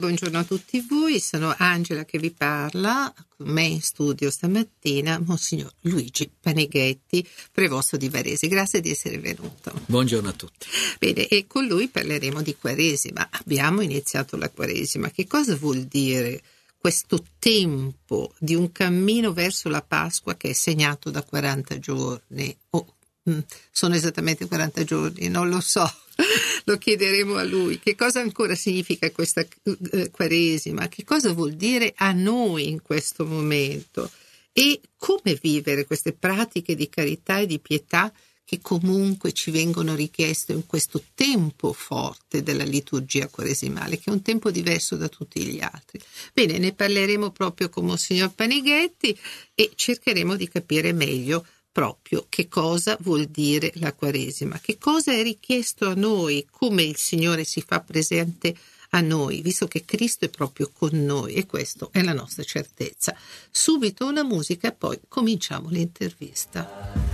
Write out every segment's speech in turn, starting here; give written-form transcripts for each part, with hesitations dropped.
buongiorno a tutti voi, sono Angela che vi parla, con me in studio stamattina Monsignor Luigi Panighetti, prevosto di Varese. Grazie di essere venuto. Buongiorno a tutti. Bene, e con lui parleremo di Quaresima. Abbiamo iniziato la Quaresima. Che cosa vuol dire questo tempo di un cammino verso la Pasqua che è segnato da 40 giorni? Sono esattamente 40 giorni, non lo so. Lo chiederemo a lui. Che cosa ancora significa questa Quaresima? Che cosa vuol dire a noi in questo momento? E come vivere queste pratiche di carità e di pietà che comunque ci vengono richieste in questo tempo forte della liturgia quaresimale, che è un tempo diverso da tutti gli altri. Bene, ne parleremo proprio con Monsignor Panighetti e cercheremo di capire meglio proprio che cosa vuol dire la Quaresima, che cosa è richiesto a noi, come il Signore si fa presente a noi, visto che Cristo è proprio con noi, e questa è la nostra certezza. Subito una musica e poi cominciamo l'intervista.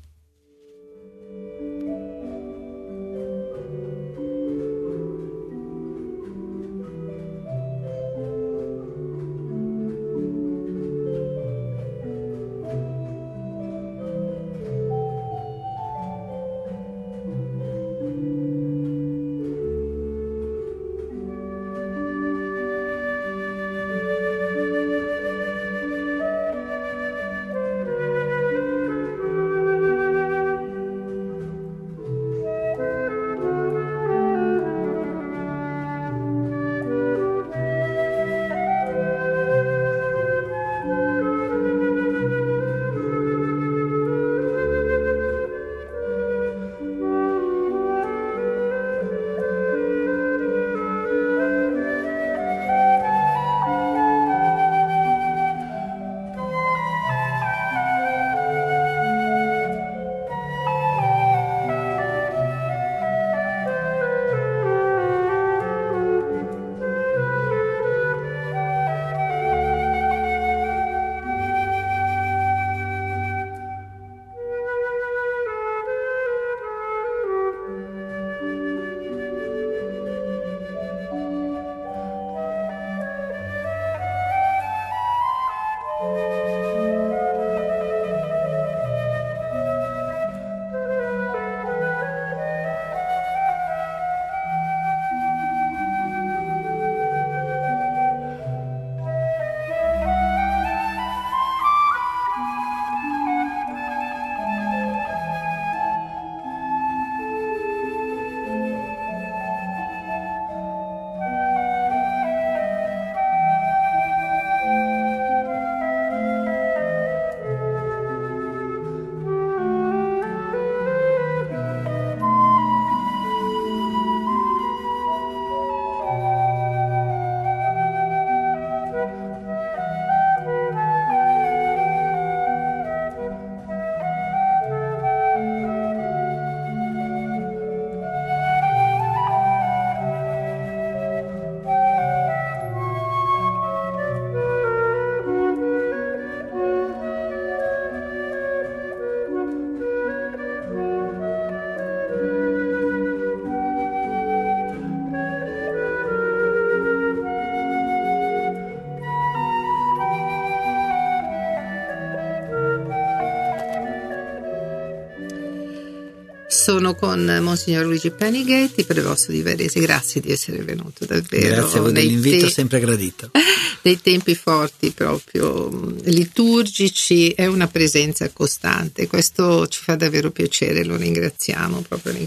Sono con Monsignor Luigi Panighetti, prevosto di Varese. Grazie di essere venuto, davvero. Grazie a voi dell'invito, sempre gradito. Dei tempi forti proprio liturgici, è una presenza costante. Questo ci fa davvero piacere, lo ringraziamo,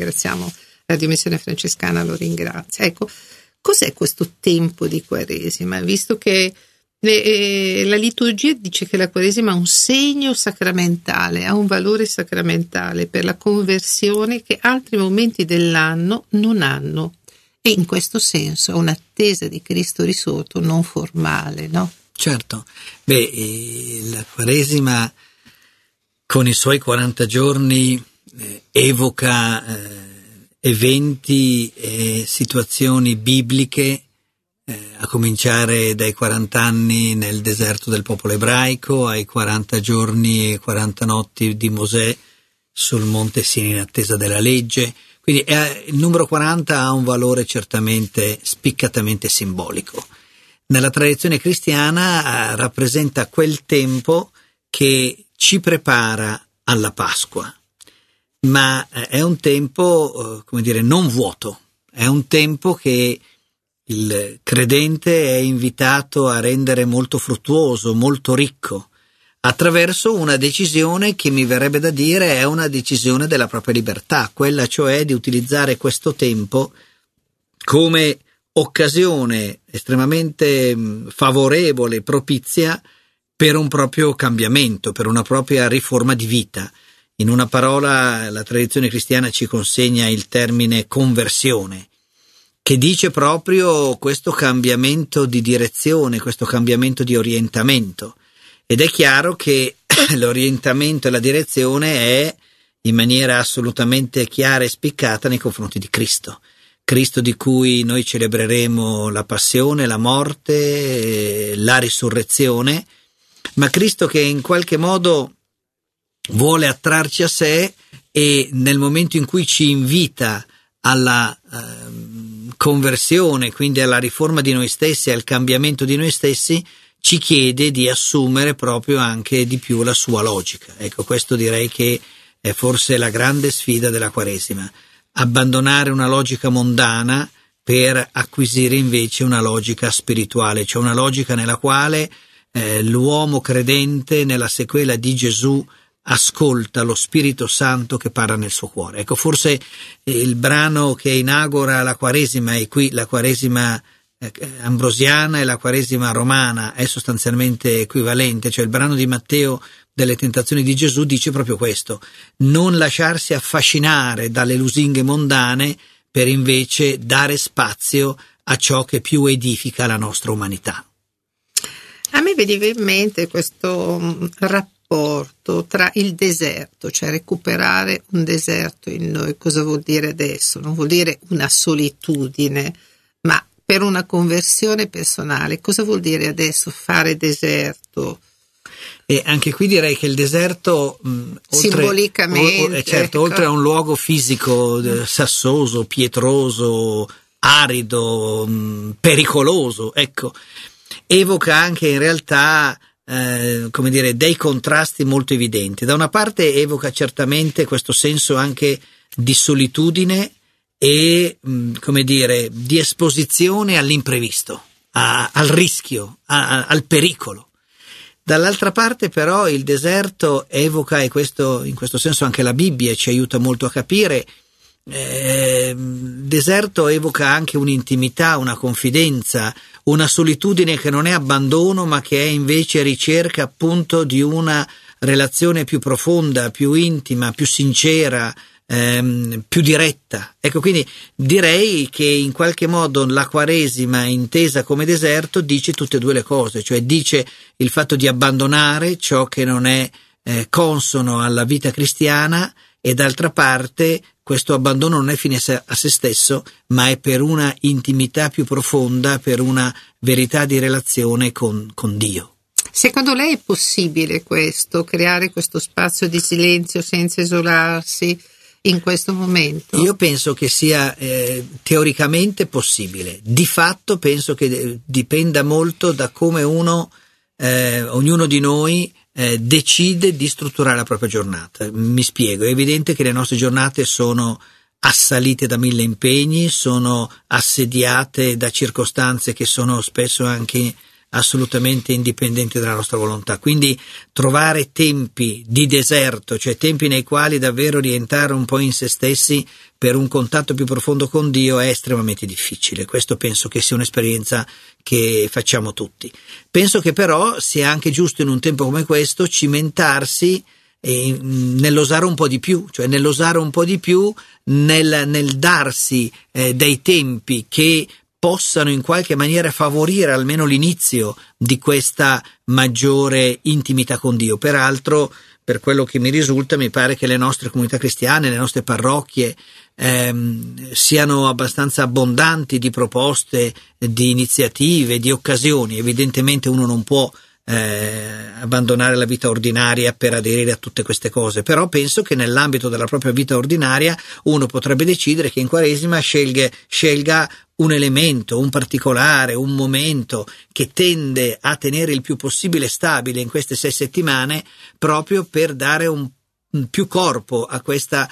Radio Missione Francescana lo ringrazia. Ecco, cos'è questo tempo di Quaresima? Visto che la liturgia dice che la Quaresima ha un segno sacramentale, ha un valore sacramentale per la conversione che altri momenti dell'anno non hanno, e in questo senso è un'attesa di Cristo risorto non formale, no? Certo, la Quaresima con i suoi 40 giorni evoca eventi e situazioni bibliche, a cominciare dai 40 anni nel deserto del popolo ebraico, ai 40 giorni e 40 notti di Mosè sul monte Sinai in attesa della legge. Quindi il numero 40 ha un valore certamente spiccatamente simbolico. Nella tradizione cristiana rappresenta quel tempo che ci prepara alla Pasqua, ma è un tempo, non vuoto, è un tempo che il credente è invitato a rendere molto fruttuoso, molto ricco, attraverso una decisione che mi verrebbe da dire è una decisione della propria libertà, quella cioè di utilizzare questo tempo come occasione estremamente favorevole, propizia per un proprio cambiamento, per una propria riforma di vita. In una parola, la tradizione cristiana ci consegna il termine conversione, che dice proprio questo cambiamento di direzione, questo cambiamento di orientamento. Ed è chiaro che l'orientamento e la direzione è in maniera assolutamente chiara e spiccata nei confronti di Cristo. Cristo di cui noi celebreremo la passione, la morte, la risurrezione, ma Cristo che in qualche modo vuole attrarci a sé e nel momento in cui ci invita alla conversione, quindi alla riforma di noi stessi, al cambiamento di noi stessi, ci chiede di assumere proprio anche di più la sua logica. Ecco, questo direi che è forse la grande sfida della Quaresima, abbandonare una logica mondana per acquisire invece una logica spirituale, cioè una logica nella quale l'uomo credente nella sequela di Gesù ascolta lo Spirito Santo che parla nel suo cuore. Ecco, forse il brano che inaugura la Quaresima, e qui la Quaresima ambrosiana e la Quaresima romana è sostanzialmente equivalente, cioè il brano di Matteo delle tentazioni di Gesù dice proprio questo: non lasciarsi affascinare dalle lusinghe mondane per invece dare spazio a ciò che più edifica la nostra umanità. A me veniva in mente questo rapporto tra il deserto, cioè recuperare un deserto in noi. Cosa vuol dire adesso? Non vuol dire una solitudine, ma per una conversione personale. Cosa vuol dire adesso fare deserto? E anche qui direi che il deserto simbolicamente oltre a un luogo fisico sassoso, pietroso, arido, pericoloso, ecco, evoca anche in realtà dei contrasti molto evidenti. Da una parte evoca certamente questo senso anche di solitudine e di esposizione all'imprevisto, al rischio, al pericolo. Dall'altra parte però il deserto evoca, e questo in questo senso anche la Bibbia ci aiuta molto a capire, il deserto evoca anche un'intimità, una confidenza, una solitudine che non è abbandono ma che è invece ricerca appunto di una relazione più profonda, più intima, più sincera, più diretta. Ecco, quindi direi che in qualche modo la Quaresima intesa come deserto dice tutte e due le cose, cioè dice il fatto di abbandonare ciò che non è consono alla vita cristiana, e d'altra parte questo abbandono non è fine a se stesso, ma è per una intimità più profonda, per una verità di relazione con Dio. Secondo lei è possibile questo, creare questo spazio di silenzio senza isolarsi in questo momento? Io penso che sia teoricamente possibile. Di fatto penso che dipenda molto da come ognuno di noi decide di strutturare la propria giornata. Mi spiego: è evidente che le nostre giornate sono assalite da 1000 impegni, sono assediate da circostanze che sono spesso anche assolutamente indipendenti dalla nostra volontà, quindi trovare tempi di deserto, cioè tempi nei quali davvero rientrare un po' in se stessi per un contatto più profondo con Dio, è estremamente difficile. Questo penso che sia un'esperienza che facciamo tutti. Penso che però sia anche giusto in un tempo come questo cimentarsi nell'osare un po' di più, cioè nell'osare un po' di più, nel darsi dei tempi che possano in qualche maniera favorire almeno l'inizio di questa maggiore intimità con Dio. Peraltro, per quello che mi risulta, mi pare che le nostre comunità cristiane, le nostre parrocchie siano abbastanza abbondanti di proposte, di iniziative, di occasioni. Evidentemente uno non può abbandonare la vita ordinaria per aderire a tutte queste cose, però penso che nell'ambito della propria vita ordinaria uno potrebbe decidere che in Quaresima scelga un elemento, un particolare, un momento che tende a tenere il più possibile stabile in queste 6 settimane, proprio per dare un più corpo a questo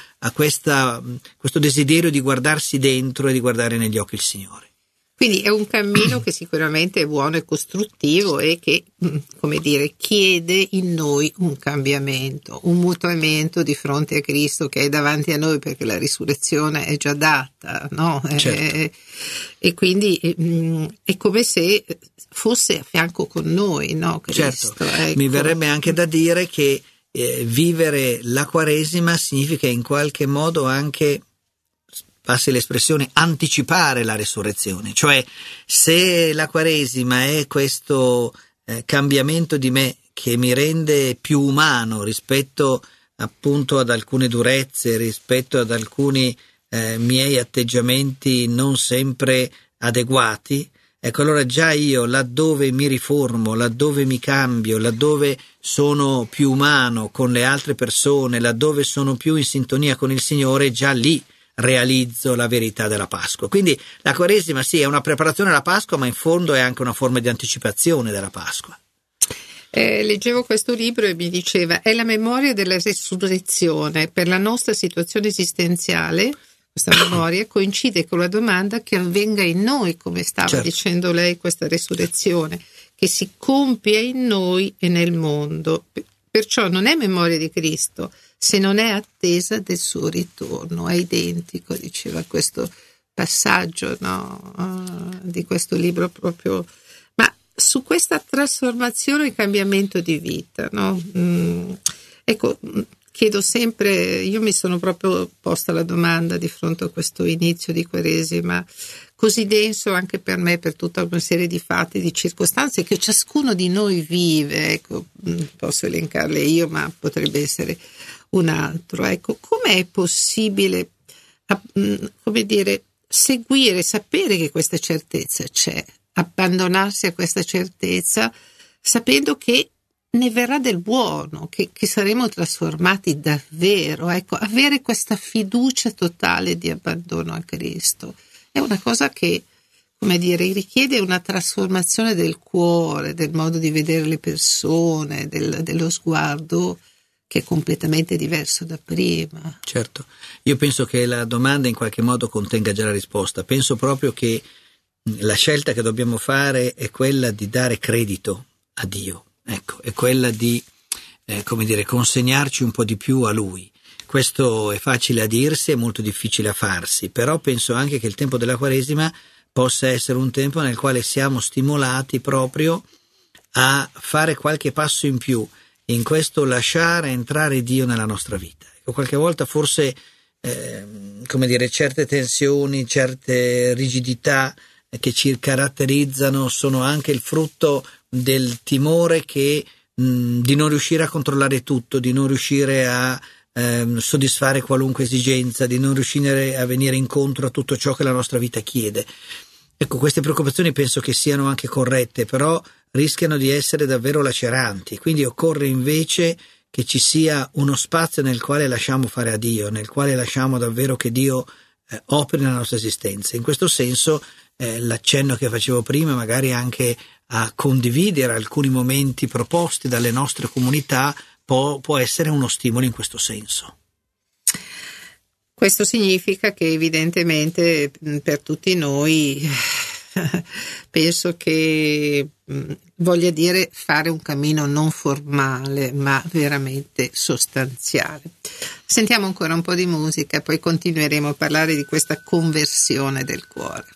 desiderio di guardarsi dentro e di guardare negli occhi il Signore. Quindi è un cammino che sicuramente è buono e costruttivo e che, come dire, chiede in noi un cambiamento, un mutamento di fronte a Cristo che è davanti a noi, perché la risurrezione è già data, no? Certo. E quindi è come se fosse a fianco con noi, no? Cristo, certo. ecco. Mi verrebbe anche da dire che vivere la Quaresima significa in qualche modo anche, passi l'espressione, anticipare la resurrezione. Cioè, se la Quaresima è questo cambiamento di me che mi rende più umano rispetto appunto ad alcune durezze, rispetto ad alcuni miei atteggiamenti non sempre adeguati, ecco, allora già io, laddove mi riformo, laddove mi cambio, laddove sono più umano con le altre persone, laddove sono più in sintonia con il Signore, già lì realizzo la verità della Pasqua. Quindi la Quaresima sì, è una preparazione alla Pasqua, ma in fondo è anche una forma di anticipazione della Pasqua. Leggevo questo libro e mi diceva: è la memoria della resurrezione. Per la nostra situazione esistenziale questa memoria coincide con la domanda che avvenga in noi, come stava dicendo lei, questa resurrezione che si compie in noi e nel mondo. Perciò non è memoria di Cristo se non è attesa del suo ritorno. È identico, diceva questo passaggio, no? Di questo libro proprio. Ma su questa trasformazione e cambiamento di vita, no? Ecco, chiedo sempre, io mi sono proprio posta la domanda di fronte a questo inizio di Quaresima così denso anche per me, per tutta una serie di fatti, di circostanze che ciascuno di noi vive. Ecco, posso elencarle io, ma potrebbe essere un altro. Ecco, com'è possibile, come dire, seguire, sapere che questa certezza c'è, abbandonarsi a questa certezza, sapendo che ne verrà del buono, che saremo trasformati davvero. Ecco, avere questa fiducia totale di abbandono a Cristo è una cosa che, come dire, richiede una trasformazione del cuore, del modo di vedere le persone, dello sguardo, che è completamente diverso da prima. Certo, io penso che la domanda in qualche modo contenga già la risposta. Penso proprio che la scelta che dobbiamo fare è quella di dare credito a Dio, ecco, è quella di come dire, consegnarci un po' di più a Lui. Questo è facile a dirsi, è molto difficile a farsi, però penso anche che il tempo della Quaresima possa essere un tempo nel quale siamo stimolati proprio a fare qualche passo in più in questo lasciare entrare Dio nella nostra vita. Ecco, qualche volta forse come dire, certe tensioni, certe rigidità che ci caratterizzano sono anche il frutto del timore che di non riuscire a controllare tutto, di non riuscire a soddisfare qualunque esigenza, di non riuscire a venire incontro a tutto ciò che la nostra vita chiede. Ecco, queste preoccupazioni penso che siano anche corrette, però rischiano di essere davvero laceranti, quindi occorre invece che ci sia uno spazio nel quale lasciamo fare a Dio, nel quale lasciamo davvero che Dio operi nella nostra esistenza. In questo senso l'accenno che facevo prima, magari anche a condividere alcuni momenti proposti dalle nostre comunità, può essere uno stimolo in questo senso. Questo significa che evidentemente per tutti noi penso che voglia dire fare un cammino non formale ma veramente sostanziale. Sentiamo ancora un po' di musica, poi continueremo a parlare di questa conversione del cuore.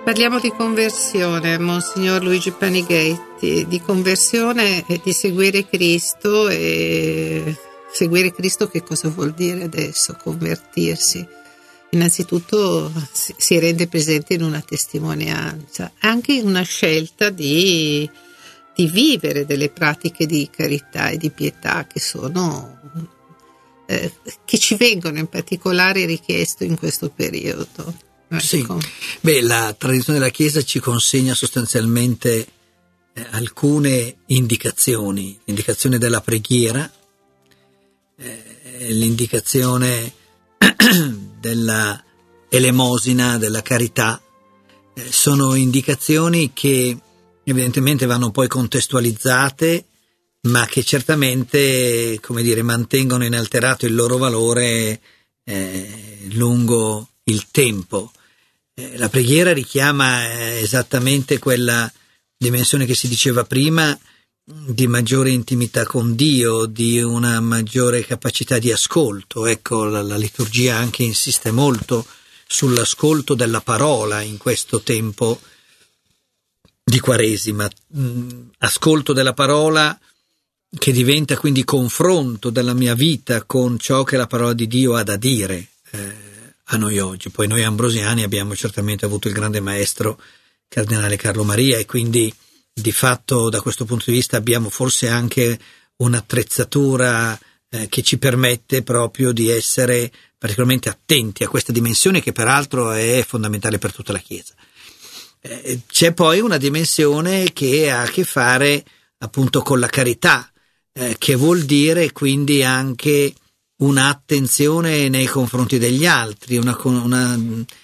Parliamo di conversione, Monsignor Luigi Panighetti, di conversione e di seguire Cristo. E seguire Cristo che cosa vuol dire adesso? Convertirsi. Innanzitutto si rende presente in una testimonianza, anche in una scelta di vivere delle pratiche di carità e di pietà che sono che ci vengono in particolare richieste in questo periodo. Sì, la tradizione della Chiesa ci consegna sostanzialmente alcune indicazioni: l'indicazione della preghiera, l'indicazione della elemosina, della carità. Sono indicazioni che evidentemente vanno poi contestualizzate, ma che certamente, mantengono inalterato il loro valore lungo il tempo. La preghiera richiama esattamente quella dimensione che si diceva prima, di maggiore intimità con Dio, di una maggiore capacità di ascolto. Ecco, la liturgia anche insiste molto sull'ascolto della parola in questo tempo di Quaresima. Ascolto della parola che diventa quindi confronto della mia vita con ciò che la parola di Dio ha da dire a noi oggi. Poi noi ambrosiani abbiamo certamente avuto il grande maestro Cardinale Carlo Maria, e quindi di fatto da questo punto di vista abbiamo forse anche un'attrezzatura che ci permette proprio di essere particolarmente attenti a questa dimensione, che peraltro è fondamentale per tutta la Chiesa. C'è poi una dimensione che ha a che fare appunto con la carità, che vuol dire quindi anche un'attenzione nei confronti degli altri, una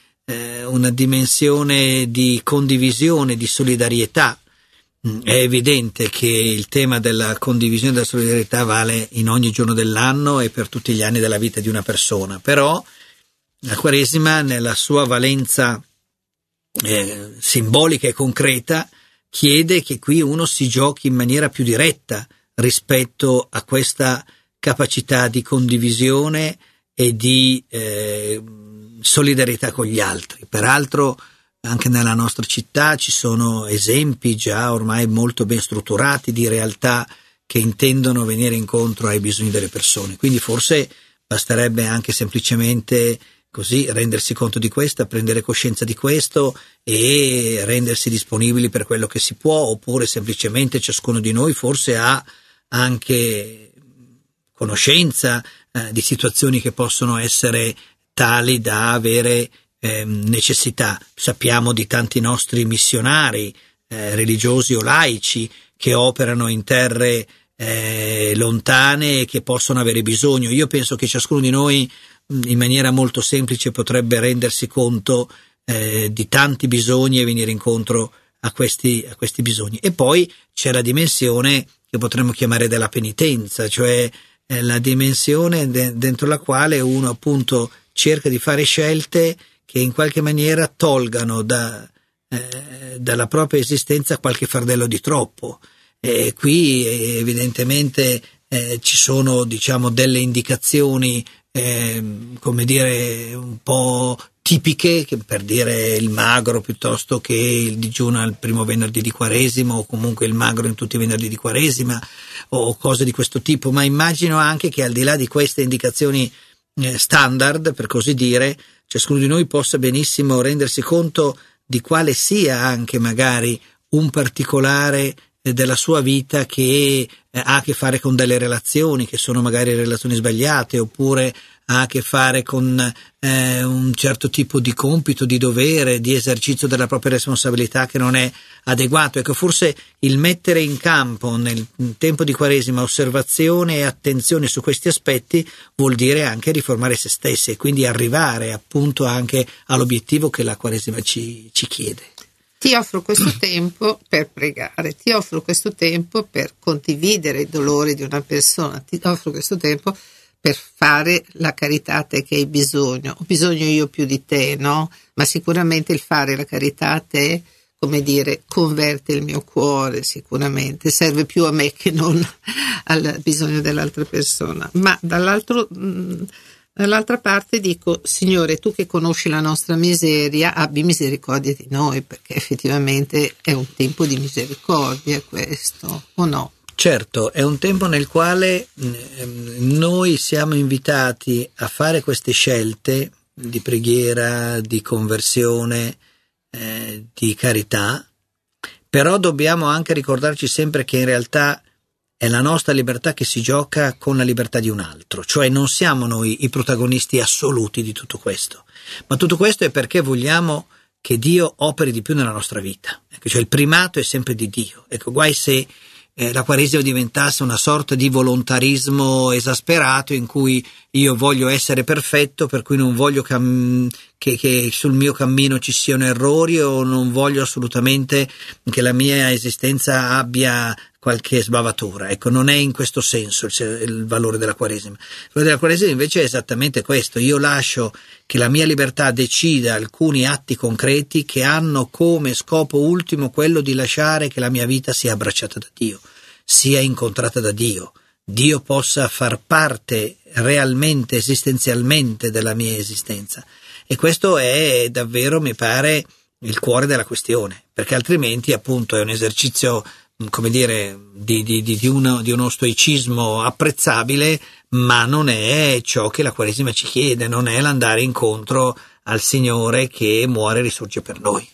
dimensione di condivisione, di solidarietà. È evidente che il tema della condivisione e della solidarietà vale in ogni giorno dell'anno e per tutti gli anni della vita di una persona, però la Quaresima, nella sua valenza simbolica e concreta, chiede che qui uno si giochi in maniera più diretta rispetto a questa capacità di condivisione e di solidarietà con gli altri. Peraltro anche nella nostra città ci sono esempi già ormai molto ben strutturati di realtà che intendono venire incontro ai bisogni delle persone, quindi forse basterebbe anche semplicemente così rendersi conto di questo, prendere coscienza di questo e rendersi disponibili per quello che si può, oppure semplicemente ciascuno di noi forse ha anche conoscenza di situazioni che possono essere tali da avere necessità. Sappiamo di tanti nostri missionari religiosi o laici che operano in terre lontane e che possono avere bisogno. Io penso che ciascuno di noi in maniera molto semplice potrebbe rendersi conto di tanti bisogni e venire incontro a questi bisogni. E poi c'è la dimensione che potremmo chiamare della penitenza, cioè la dimensione dentro la quale uno appunto cerca di fare scelte che in qualche maniera tolgano dalla propria esistenza qualche fardello di troppo. Qui evidentemente ci sono, diciamo, delle indicazioni un po' tipiche, che per dire il magro piuttosto che il digiuno al primo venerdì di Quaresima, o comunque il magro in tutti i venerdì di Quaresima, o cose di questo tipo. Ma immagino anche che al di là di queste indicazioni standard, per così dire, ciascuno di noi possa benissimo rendersi conto di quale sia anche magari un particolare della sua vita che ha a che fare con delle relazioni che sono magari relazioni sbagliate, oppure ha a che fare con un certo tipo di compito, di dovere, di esercizio della propria responsabilità che non è adeguato. Ecco, forse il mettere in campo nel tempo di Quaresima osservazione e attenzione su questi aspetti vuol dire anche riformare se stessi e quindi arrivare appunto anche all'obiettivo che la Quaresima ci chiede. Ti offro questo tempo per pregare, ti offro questo tempo per condividere i dolori di una persona, ti offro questo tempo per fare la carità a te che hai bisogno. Ho bisogno io più di te, no? Ma sicuramente il fare la carità a te, come dire, converte il mio cuore, sicuramente serve più a me che non al bisogno dell'altra persona. Ma dall'altro Dall'altra parte dico: Signore, tu che conosci la nostra miseria, abbi misericordia di noi, perché effettivamente è un tempo di misericordia questo, o no? Certo, è un tempo nel quale noi siamo invitati a fare queste scelte di preghiera, di conversione, di carità, però dobbiamo anche ricordarci sempre che in realtà è la nostra libertà che si gioca con la libertà di un altro, cioè non siamo noi i protagonisti assoluti di tutto questo, ma tutto questo è perché vogliamo che Dio operi di più nella nostra vita. Ecco, cioè il primato è sempre di Dio. Ecco, guai se la Quaresima diventasse una sorta di volontarismo esasperato in cui io voglio essere perfetto, per cui non voglio che sul mio cammino ci siano errori, o non voglio assolutamente che la mia esistenza abbia qualche sbavatura. Ecco, non è in questo senso il valore della Quaresima. Il valore della Quaresima invece è esattamente questo: io lascio che la mia libertà decida alcuni atti concreti che hanno come scopo ultimo quello di lasciare che la mia vita sia abbracciata da Dio, sia incontrata da Dio, Dio possa far parte realmente, esistenzialmente della mia esistenza. E questo è davvero, mi pare, il cuore della questione, perché altrimenti appunto è un esercizio, come dire, di uno stoicismo apprezzabile, ma non è ciò che la Quaresima ci chiede, non è l'andare incontro al Signore che muore e risorge per noi.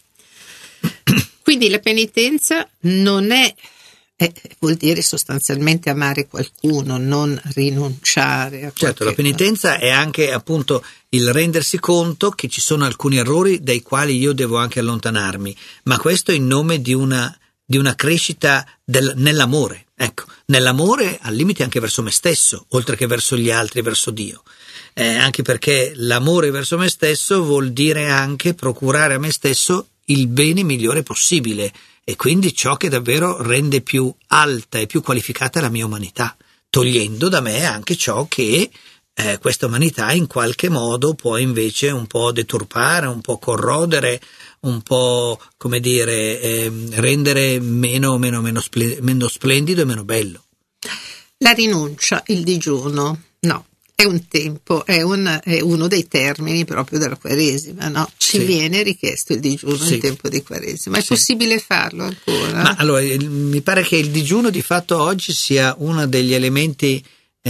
Quindi la penitenza non è, vuol dire sostanzialmente amare qualcuno, non rinunciare a Certo, la penitenza è anche appunto il rendersi conto che ci sono alcuni errori dai quali io devo anche allontanarmi, ma questo in nome di una crescita nell'amore, ecco, nell'amore al limite anche verso me stesso, oltre che verso gli altri, verso Dio, anche perché l'amore verso me stesso vuol dire anche procurare a me stesso il bene migliore possibile, e quindi ciò che davvero rende più alta e più qualificata la mia umanità, togliendo da me anche ciò che questa umanità in qualche modo può invece un po' deturpare, un po' corrodere, un po', come dire, rendere meno splendido e meno bello. La rinuncia, il digiuno, no, è un tempo, è uno dei termini proprio della Quaresima, no? Ci viene richiesto il digiuno in tempo di Quaresima. È possibile farlo ancora? Ma allora, mi pare che il digiuno di fatto oggi sia uno degli elementi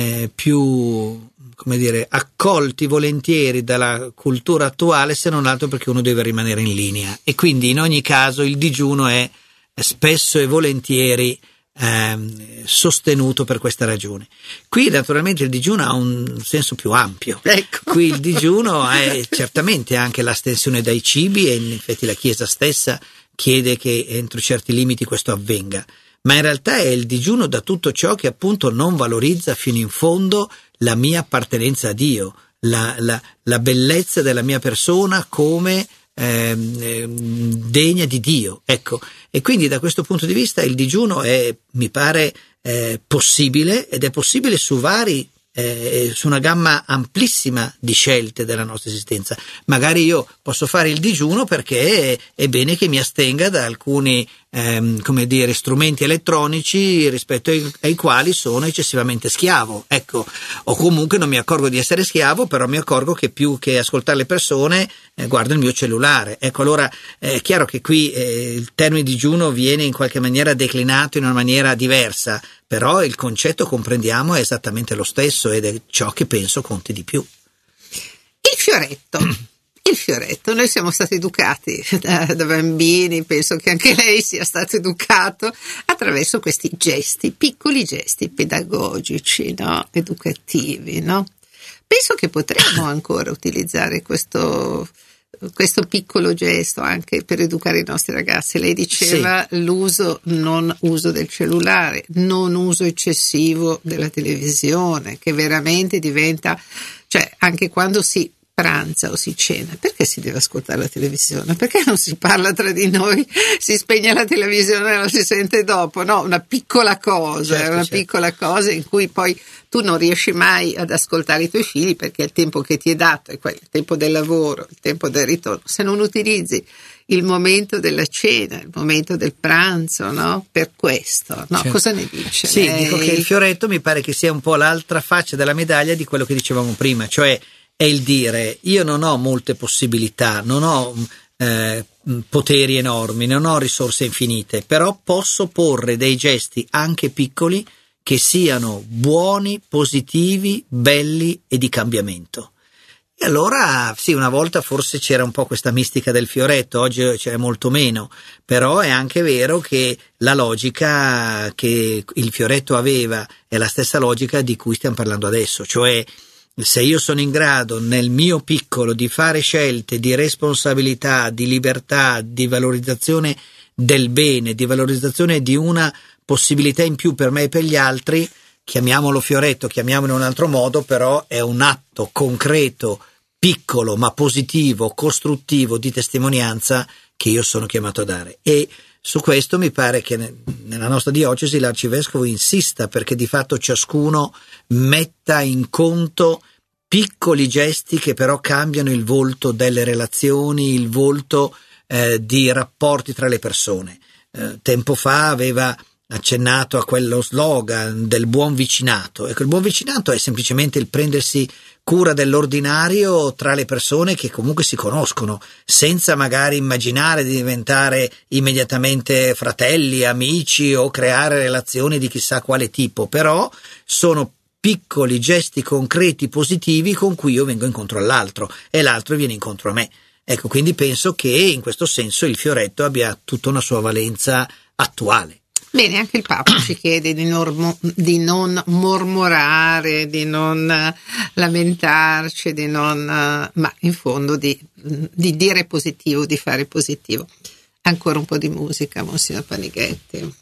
più, come dire, accolti volentieri dalla cultura attuale, se non altro perché uno deve rimanere in linea, e quindi in ogni caso il digiuno è spesso e volentieri sostenuto per questa ragione. Qui naturalmente il digiuno ha un senso più ampio, ecco. Qui il digiuno è certamente anche l'astensione dai cibi, e in effetti la Chiesa stessa chiede che entro certi limiti questo avvenga, ma in realtà è il digiuno da tutto ciò che appunto non valorizza fino in fondo la mia appartenenza a Dio, la bellezza della mia persona come degna di Dio, ecco. E quindi da questo punto di vista il digiuno è, mi pare, possibile, ed è possibile su su una gamma amplissima di scelte della nostra esistenza. Magari io posso fare il digiuno perché è bene che mi astenga da alcuni come dire, strumenti elettronici rispetto ai quali sono eccessivamente schiavo, ecco, o comunque non mi accorgo di essere schiavo, però mi accorgo che più che ascoltare le persone guardo il mio cellulare, ecco. Allora è chiaro che qui il termine digiuno viene in qualche maniera declinato in una maniera diversa, però il concetto, comprendiamo, è esattamente lo stesso, ed è ciò che penso conti di più. Il fioretto, noi siamo stati educati da bambini, penso che anche lei sia stato educato attraverso questi gesti, piccoli gesti pedagogici, no? Educativi, no? Penso che potremmo ancora utilizzare questo piccolo gesto anche per educare i nostri ragazzi. Lei diceva non uso del cellulare, non uso eccessivo della televisione, che veramente diventa, cioè anche quando si pranza o si cena, perché si deve ascoltare la televisione? Perché non si parla tra di noi, si spegne la televisione e la si sente dopo? No, una piccola cosa, piccola cosa in cui poi tu non riesci mai ad ascoltare i tuoi figli, perché il tempo che ti è dato è il tempo del lavoro, il tempo del ritorno. Se non utilizzi il momento della cena, il momento del pranzo, no? Per questo, no? Certo. Cosa ne dice? Sì, dico che il fioretto mi pare che sia un po' l'altra faccia della medaglia di quello che dicevamo prima, cioè è il dire: io non ho molte possibilità, non ho poteri enormi, non ho risorse infinite, però posso porre dei gesti anche piccoli che siano buoni, positivi, belli e di cambiamento. E allora sì, una volta forse c'era un po' questa mistica del fioretto, oggi c'è molto meno, però è anche vero che la logica che il fioretto aveva è la stessa logica di cui stiamo parlando adesso, cioè se io sono in grado nel mio piccolo di fare scelte di responsabilità, di libertà, di valorizzazione del bene, di valorizzazione di una possibilità in più per me e per gli altri, chiamiamolo fioretto, chiamiamolo in un altro modo, però è un atto concreto, piccolo ma positivo, costruttivo di testimonianza che io sono chiamato a dare. E su questo mi pare che nella nostra diocesi l'arcivescovo insista perché di fatto ciascuno metta in conto piccoli gesti che però cambiano il volto delle relazioni, il volto di rapporti tra le persone. Tempo fa aveva accennato a quello slogan del buon vicinato. Ecco, il buon vicinato è semplicemente il prendersi cura dell'ordinario tra le persone che comunque si conoscono, senza magari immaginare di diventare immediatamente fratelli, amici o creare relazioni di chissà quale tipo, però sono piccoli gesti concreti positivi con cui io vengo incontro all'altro e l'altro viene incontro a me. Ecco, quindi penso che in questo senso il fioretto abbia tutta una sua valenza attuale. Bene, anche il Papa ci chiede di non mormorare, di non lamentarci, ma in fondo di dire positivo, di fare positivo. Ancora un po' di musica, Monsignor Panighetti.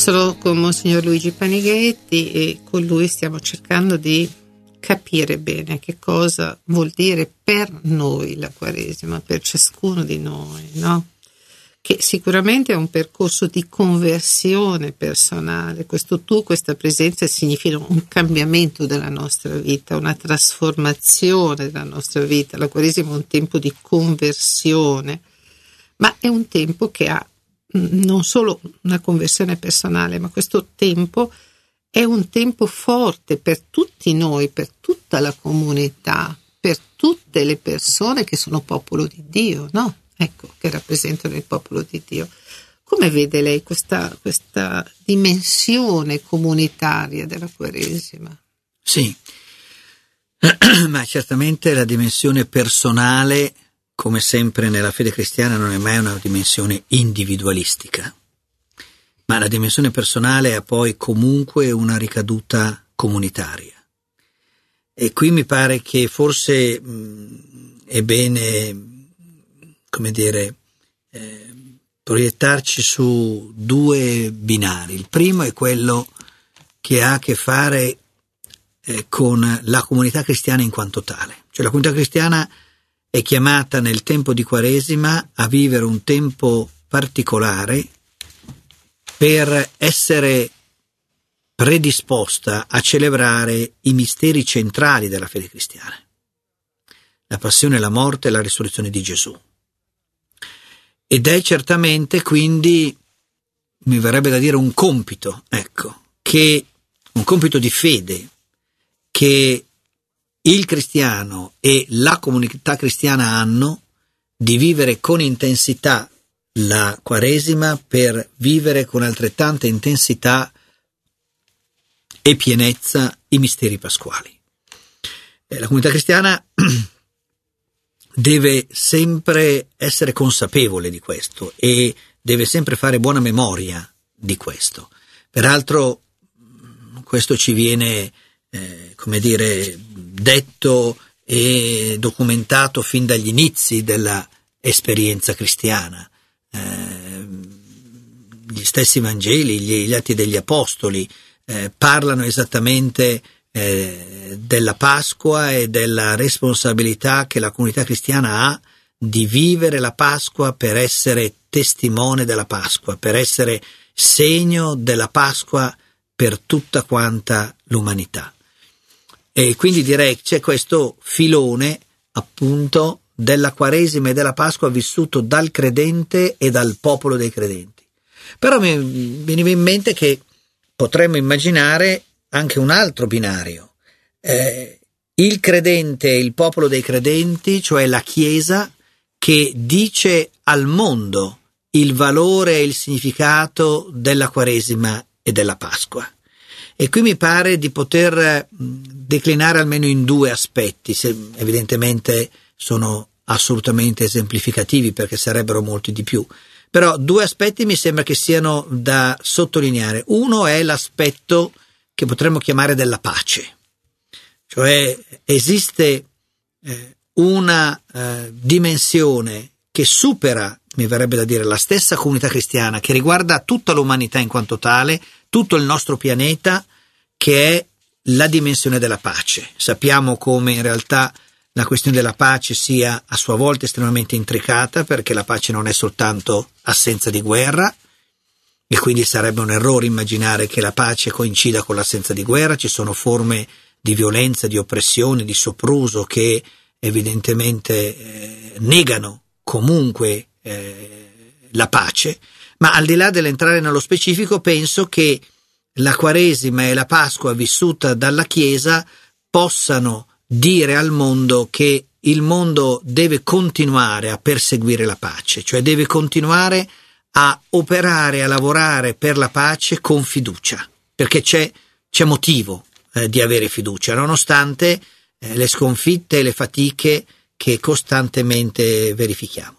Sono con Monsignor Luigi Panighetti e con lui stiamo cercando di capire bene che cosa vuol dire per noi la Quaresima, per ciascuno di noi, no? Che sicuramente è un percorso di conversione personale. Questa presenza significa un cambiamento della nostra vita, una trasformazione della nostra vita. La Quaresima è un tempo di conversione, ma è un tempo che ha non solo una conversione personale, ma questo tempo è un tempo forte per tutti noi, per tutta la comunità, per tutte le persone che sono popolo di Dio, no? Ecco, che rappresentano il popolo di Dio. Come vede lei questa dimensione comunitaria della Quaresima? Sì, ma certamente la dimensione personale, come sempre nella fede cristiana, non è mai una dimensione individualistica, ma la dimensione personale ha poi comunque una ricaduta comunitaria. E qui mi pare che forse è bene, come dire, proiettarci su due binari. Il primo è quello che ha a che fare con la comunità cristiana in quanto tale. Cioè la comunità cristiana è chiamata nel tempo di Quaresima a vivere un tempo particolare per essere predisposta a celebrare i misteri centrali della fede cristiana: la passione, la morte e la risurrezione di Gesù. Ed è certamente quindi, mi verrebbe da dire, un compito, un compito di fede che il cristiano e la comunità cristiana hanno, di vivere con intensità la Quaresima per vivere con altrettanta intensità e pienezza i misteri pasquali. La comunità cristiana deve sempre essere consapevole di questo e deve sempre fare buona memoria di questo. Peraltro questo ci viene, detto e documentato fin dagli inizi della esperienza cristiana. Gli stessi Vangeli, gli Atti degli Apostoli parlano esattamente della Pasqua e della responsabilità che la comunità cristiana ha di vivere la Pasqua per essere testimone della Pasqua, per essere segno della Pasqua per tutta quanta l'umanità. E quindi direi che c'è questo filone appunto della Quaresima e della Pasqua vissuto dal credente e dal popolo dei credenti. Però mi veniva in mente che potremmo immaginare anche un altro binario, il credente e il popolo dei credenti, cioè la Chiesa, che dice al mondo il valore e il significato della Quaresima e della Pasqua. E qui mi pare di poter declinare almeno in due aspetti, evidentemente sono assolutamente esemplificativi perché sarebbero molti di più, però due aspetti mi sembra che siano da sottolineare. Uno è l'aspetto che potremmo chiamare della pace, cioè esiste una dimensione che supera, mi verrebbe da dire, la stessa comunità cristiana, che riguarda tutta l'umanità in quanto tale, tutto il nostro pianeta, che è la dimensione della pace. Sappiamo come in realtà la questione della pace sia a sua volta estremamente intricata, perché la pace non è soltanto assenza di guerra, e quindi sarebbe un errore immaginare che la pace coincida con l'assenza di guerra. Ci sono forme di violenza, di oppressione, di sopruso che evidentemente negano comunque la pace, ma al di là dell'entrare nello specifico penso che la Quaresima e la Pasqua vissuta dalla Chiesa possano dire al mondo che il mondo deve continuare a perseguire la pace, cioè deve continuare a operare, a lavorare per la pace con fiducia, perché c'è motivo di avere fiducia, nonostante le sconfitte e le fatiche che costantemente verifichiamo.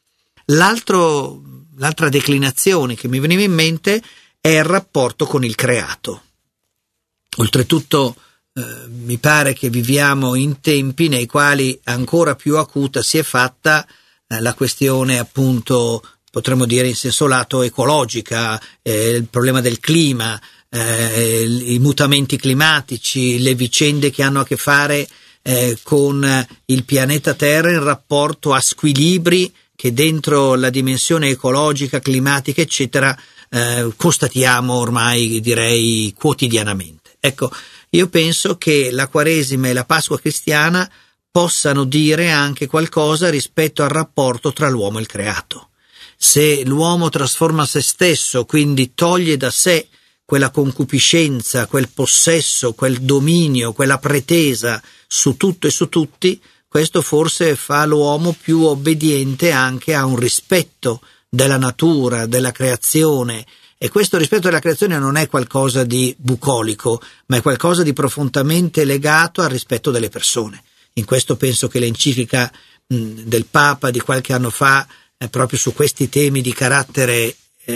L'altra declinazione che mi veniva in mente è il rapporto con il creato. Oltretutto mi pare che viviamo in tempi nei quali ancora più acuta si è fatta la questione appunto potremmo dire in senso lato ecologica, il problema del clima, i mutamenti climatici, le vicende che hanno a che fare con il pianeta Terra in rapporto a squilibri che dentro la dimensione ecologica, climatica, eccetera, constatiamo ormai, direi, quotidianamente. Ecco, io penso che la Quaresima e la Pasqua cristiana possano dire anche qualcosa rispetto al rapporto tra l'uomo e il creato. Se l'uomo trasforma se stesso, quindi toglie da sé quella concupiscenza, quel possesso, quel dominio, quella pretesa su tutto e su tutti, questo forse fa l'uomo più obbediente anche a un rispetto della natura, della creazione. E questo rispetto della creazione non è qualcosa di bucolico, ma è qualcosa di profondamente legato al rispetto delle persone. In questo penso che l'enciclica del Papa di qualche anno fa, proprio su questi temi di carattere,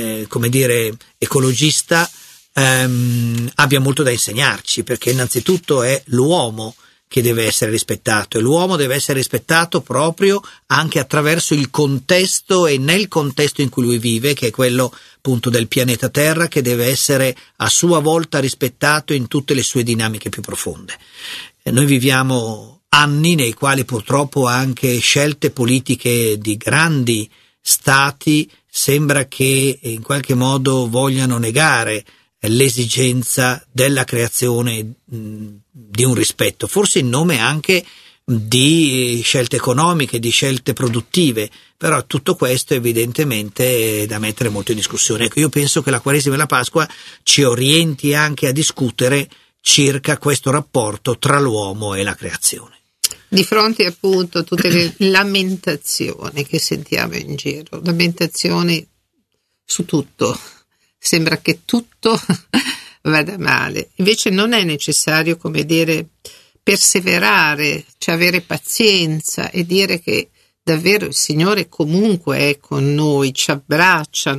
ecologista, abbia molto da insegnarci, perché innanzitutto è l'uomo che deve essere rispettato, e l'uomo deve essere rispettato proprio anche attraverso il contesto e nel contesto in cui lui vive, che è quello appunto del pianeta Terra, che deve essere a sua volta rispettato in tutte le sue dinamiche più profonde. Noi viviamo anni nei quali purtroppo anche scelte politiche di grandi stati sembra che in qualche modo vogliano negare l'esigenza della creazione di un rispetto, forse in nome anche di scelte economiche, di scelte produttive, però tutto questo evidentemente è da mettere molto in discussione. Ecco, io penso che la Quaresima e la Pasqua ci orienti anche a discutere circa questo rapporto tra l'uomo e la creazione. Di fronte appunto a tutte le lamentazioni che sentiamo in giro, lamentazioni su tutto, sembra che tutto vada male. Invece non è necessario, come dire, perseverare, cioè avere pazienza e dire che davvero il Signore comunque è con noi, ci abbraccia,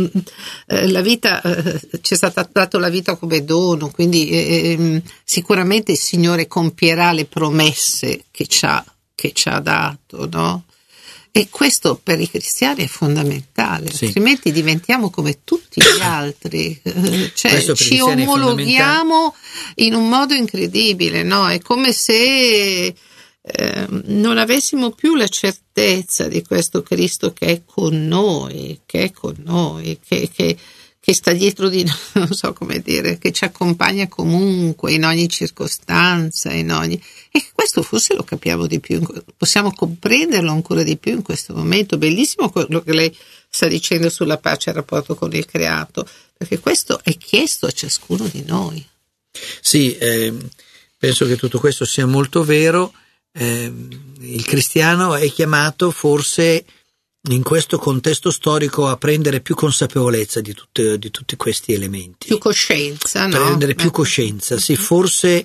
la vita, ci è stata data la vita come dono, quindi sicuramente il Signore compierà le promesse che ci ha dato, no? E questo per i cristiani è fondamentale, sì. Altrimenti diventiamo come tutti gli altri, cioè ci omologhiamo in un modo incredibile, no? È come se non avessimo più la certezza di questo Cristo che è con noi, che sta dietro di noi, non so come dire, che ci accompagna comunque in ogni circostanza, e questo forse lo capiamo di più, possiamo comprenderlo ancora di più in questo momento. Bellissimo quello che lei sta dicendo sulla pace e il rapporto con il creato, perché questo è chiesto a ciascuno di noi. Sì, penso che tutto questo sia molto vero. Il cristiano è chiamato forse in questo contesto storico a prendere più consapevolezza di tutti questi elementi, più coscienza, no? Prendere più coscienza. Sì, forse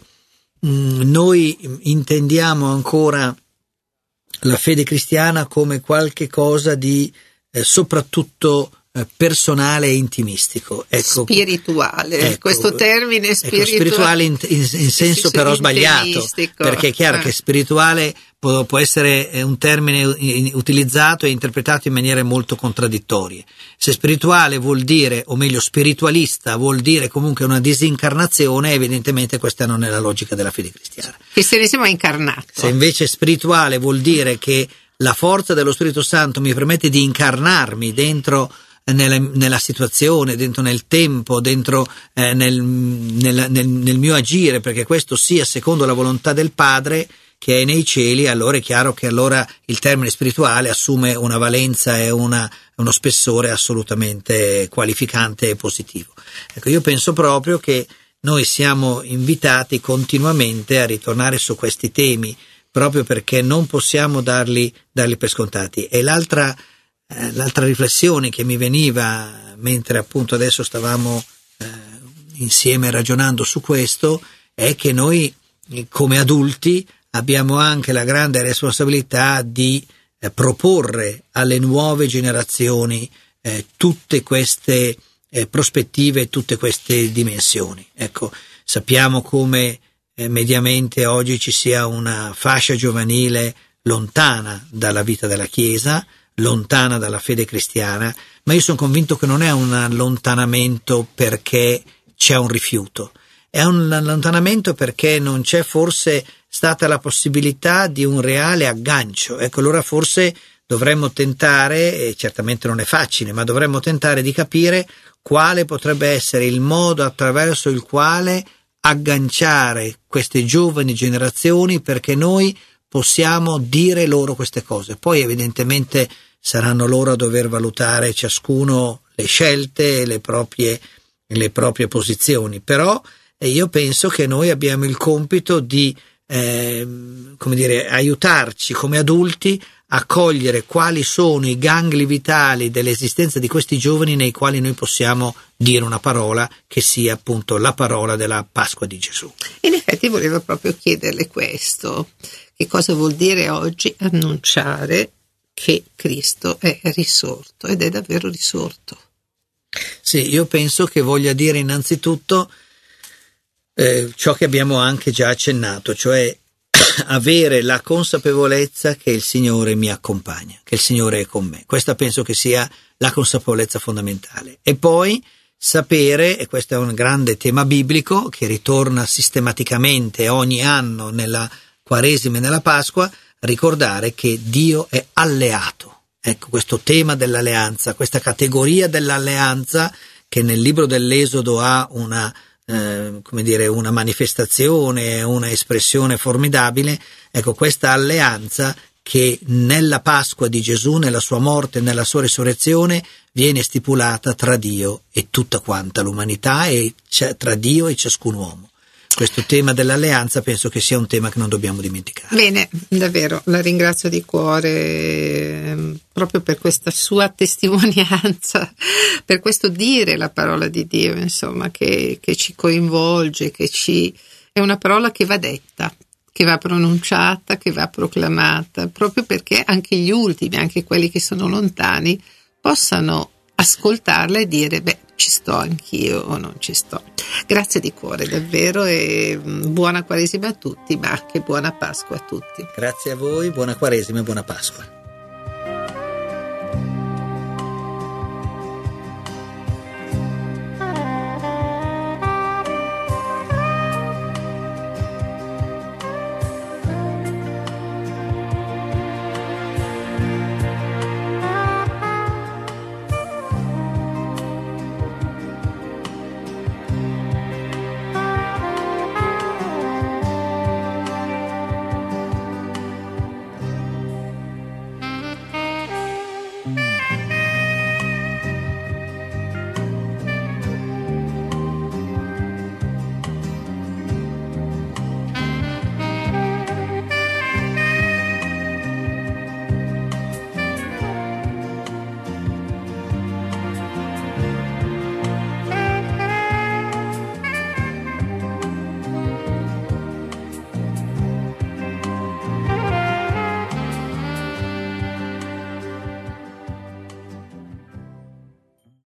noi intendiamo ancora la fede cristiana come qualche cosa di soprattutto personale e intimistico, ecco, spirituale, ecco, questo termine spirituale in senso però sbagliato, perché è chiaro che spirituale può essere un termine utilizzato e interpretato in maniere molto contraddittorie. Se spirituale vuol dire, o meglio spiritualista vuol dire comunque una disincarnazione, evidentemente questa non è la logica della fede cristiana. Il cristianesimo è incarnato. Se invece spirituale vuol dire che la forza dello Spirito Santo mi permette di incarnarmi dentro nella situazione, dentro nel tempo, dentro nel mio agire, perché questo sia secondo la volontà del Padre che è nei cieli, allora è chiaro che allora il termine spirituale assume una valenza e uno spessore assolutamente qualificante e positivo. Ecco, io penso proprio che noi siamo invitati continuamente a ritornare su questi temi, proprio perché non possiamo darli per scontati. E l'altra riflessione che mi veniva mentre appunto adesso stavamo insieme ragionando su questo è che noi come adulti abbiamo anche la grande responsabilità di proporre alle nuove generazioni tutte queste prospettive, tutte queste dimensioni. Ecco, sappiamo come mediamente oggi ci sia una fascia giovanile lontana dalla vita della Chiesa, lontana dalla fede cristiana, ma io sono convinto che non è un allontanamento perché c'è un rifiuto, è un allontanamento perché non c'è forse stata la possibilità di un reale aggancio. Ecco, allora forse dovremmo tentare, e certamente non è facile, ma dovremmo tentare di capire quale potrebbe essere il modo attraverso il quale agganciare queste giovani generazioni perché noi possiamo dire loro queste cose. Poi evidentemente saranno loro a dover valutare ciascuno le scelte, le proprie posizioni, però io penso che noi abbiamo il compito di aiutarci come adulti a cogliere quali sono i gangli vitali dell'esistenza di questi giovani nei quali noi possiamo dire una parola che sia appunto la parola della Pasqua di Gesù. In effetti volevo proprio chiederle questo: che cosa vuol dire oggi annunciare che Cristo è risorto, ed è davvero risorto? Sì, io penso che voglia dire innanzitutto ciò che abbiamo anche già accennato, cioè avere la consapevolezza che il Signore mi accompagna, che il Signore è con me. Questa penso che sia la consapevolezza fondamentale. E poi sapere, e questo è un grande tema biblico che ritorna sistematicamente ogni anno nella Quaresima e nella Pasqua, ricordare che Dio è alleato. Ecco, questo tema dell'alleanza, questa categoria dell'alleanza che nel libro dell'Esodo ha una manifestazione, una espressione formidabile. Ecco, questa alleanza che nella Pasqua di Gesù, nella sua morte, nella sua risurrezione, viene stipulata tra Dio e tutta quanta l'umanità e tra Dio e ciascun uomo. Questo tema dell'alleanza penso che sia un tema che non dobbiamo dimenticare. Bene, davvero la ringrazio di cuore proprio per questa sua testimonianza, per questo dire la parola di Dio, insomma, che ci coinvolge, è una parola che va detta, che va pronunciata, che va proclamata, proprio perché anche gli ultimi, anche quelli che sono lontani, possano ascoltarla e dire: beh, ci sto anch'io o non ci sto. Grazie di cuore davvero, e buona Quaresima a tutti, ma anche buona Pasqua a tutti. Grazie a voi, buona Quaresima e buona Pasqua.